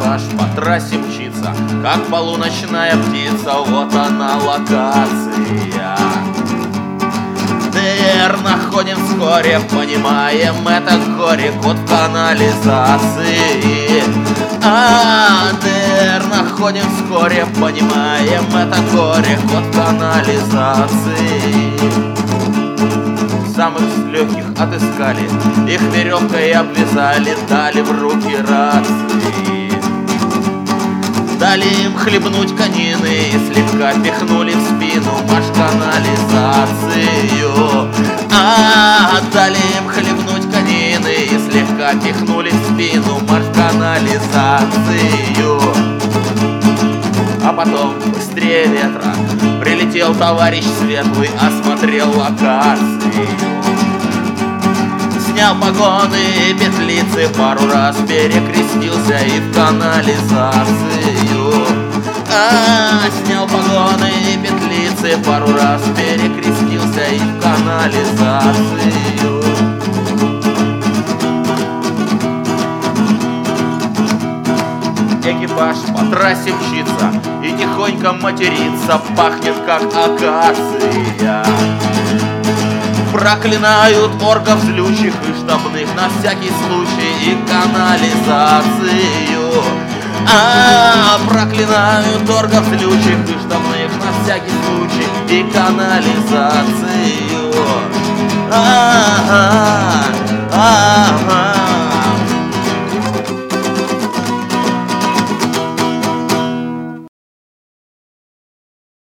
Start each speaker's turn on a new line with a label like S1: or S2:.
S1: Экипаж по трассе мчится, как полуночная птица. Вот она локация. ДР находим вскоре, понимаем, это горе, код канализации. ДР находим вскоре, понимаем, это горе, код канализации. Самых легких отыскали, их веревкой обвязали, дали в руки рации. Дали им хлебнуть конины и слегка пихнули в спину марш-канализацию. Дали им хлебнуть конины и слегка пихнули в спину марш-канализацию. А потом, быстрее ветра, прилетел товарищ светлый, осмотрел локацию. Снял погоны и петлицы, пару раз перекрестился и в канализацию. Снял погоны и петлицы, пару раз перекрестился и в канализацию. Экипаж по трассе мчится и тихонько матерится, пахнет как акация. Проклинают орков злющих и штабных на всякий случай и канализацию. Проклинают орков злющих и штабных на всякий случай и канализацию.